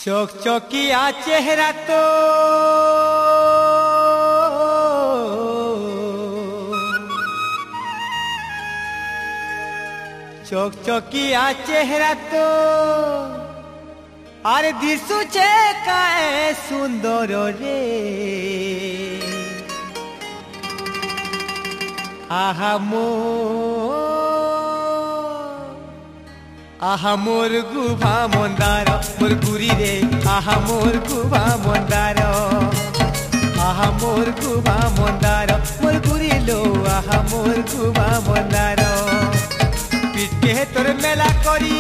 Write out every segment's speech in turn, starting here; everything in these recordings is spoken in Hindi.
चकचकिया चेहरा तो चकचकिया चेहरा तो आरे दिसुचे काए सुंदर रे आहा मोर गुभा मंदार मोर गुरी रे आहा मोर गुभा मंदार आहा मोर गुभा मंदार मोर गुरी लो आहा मोर गुभा मंदार पीठ के तोर मेला करी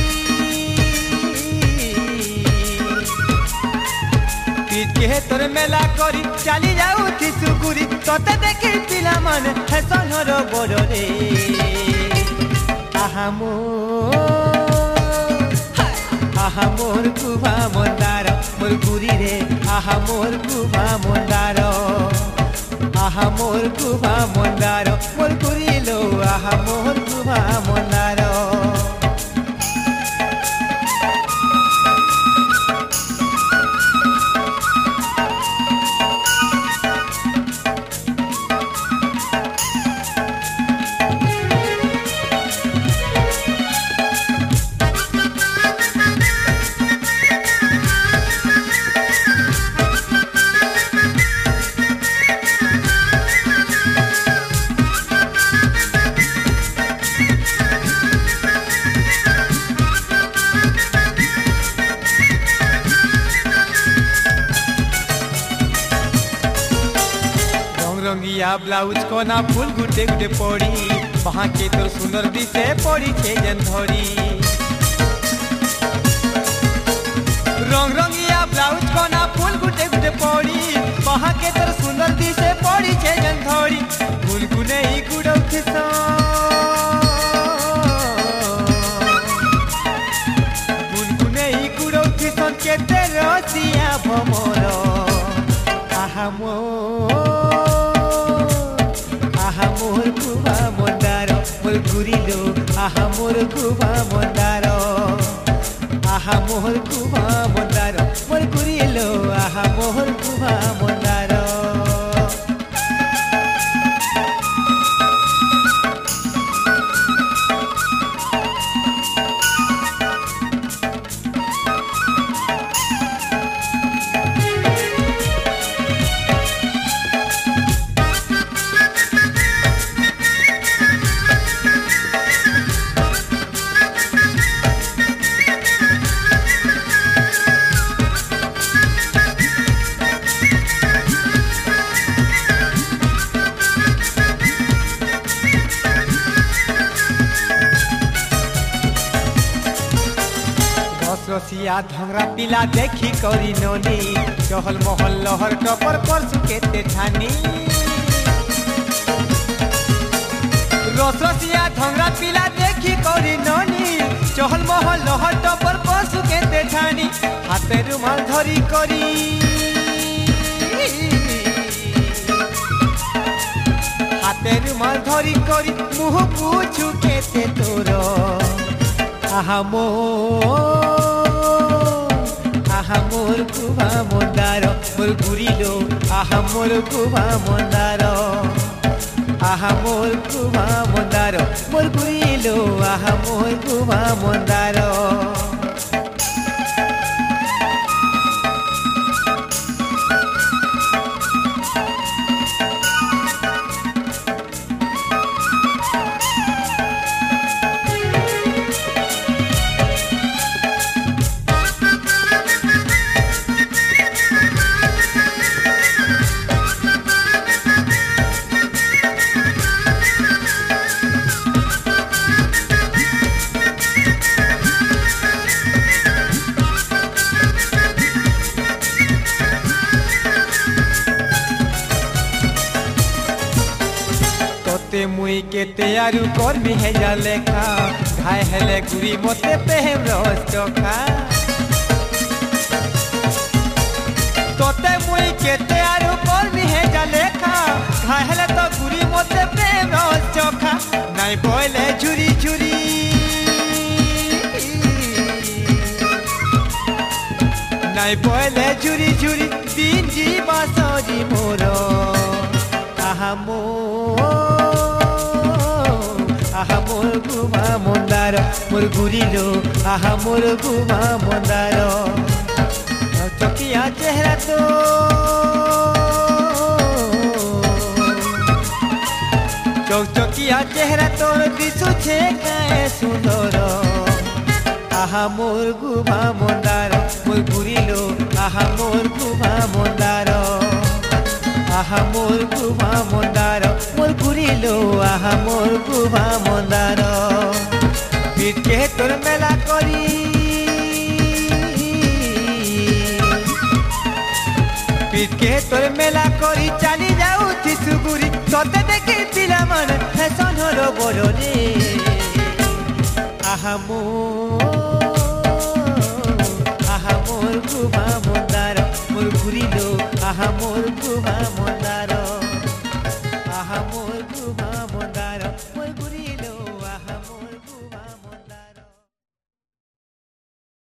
पीठ के तोर मेला करी चली जाऊ थी सुकुरी तोते देखी पिला मन है सनर बड़ रे आहा मोर गुभा मंदार मोर गुरी रे आहा मोर गुभा मंदार आहा मोर गुभा मंदार मोर गुरी लो आहा मोर गुभा मंदार रंगिया ब्लाउज कोना फूल गुटे गुटे पड़ी वहाँ के तोर सुंदर दिसे पड़ी छे जन धरी रंग रंगिया ब्लाउज कोना फूल गुटे गुटे पड़ी वहाँ के तोर सुंदर दिसे पड़ी छे जन धरी गुनगुने ही गुड़ौ खिसा गुनगुने ही गुड़ौ खिसन के तेरो सिया भमर आहा मोर गुभा मंदार मोर गुरी लो आहा मोर गुभा मंदार आहा मोर गुभा मंदार मोर गुरी लो आहा मोर गुभा मंदार रसिया धंगरा पिला देखी करी नोनी चहल महल लहर टपर पर सुकेते ठानी रसिया धंगरा पिला देखी करी नोनी चहल महल लहर टपर पर सुकेते ठानी हाथे रुमाल धरी करी हाथे रुमाल धरी करी मुह पूछू केते तोर आहा मोर गुभा मंदार मोर गुरी लो आहा मोर गुभा मंदार आहा मोर गुभा मंदार मोर गुरी लो आहा मोर गुभा मंदार मुई के तैयारू कर्मी है जा लेखा घाय हेले गुरी मते पेहम रस चोखा तोते मुई के तैयारू कर्मी है जा लेखा घाय हेले तो गुरी मते पेहम रस चोखा नहीं बोले झुरी झुरी নাই পয়লে ঝুরি ঝুরি দিন যা সজি মোর আহা মোর গুভা মন্দার মোর ঘুরিলো আহা মোর গুভা মন্দার চকিয়া চেহারা তো চকচকিয়া চেহারা তোর দিশুছে কায়ে সুন্দর আহা মোর গুভা মন্দার মোর ঘুরিলো আহা মোর গুভা মন্দার আহা মোর গুভা মন্দার মোর ঘুরিলো আহা মোর গুভা মন্দার পিঠকে তোর মেলা করি পিঠকে তোর মেলা করি চালি যাউছি সুগুরি তোতে দেখি পিলা মন ফ্যাশন হলো বড় রে আহা মোর গুভা মন্দার মোর ঘুরিলো আহা মোর গুভা মন্দার আহা মোর গুভা মন্দার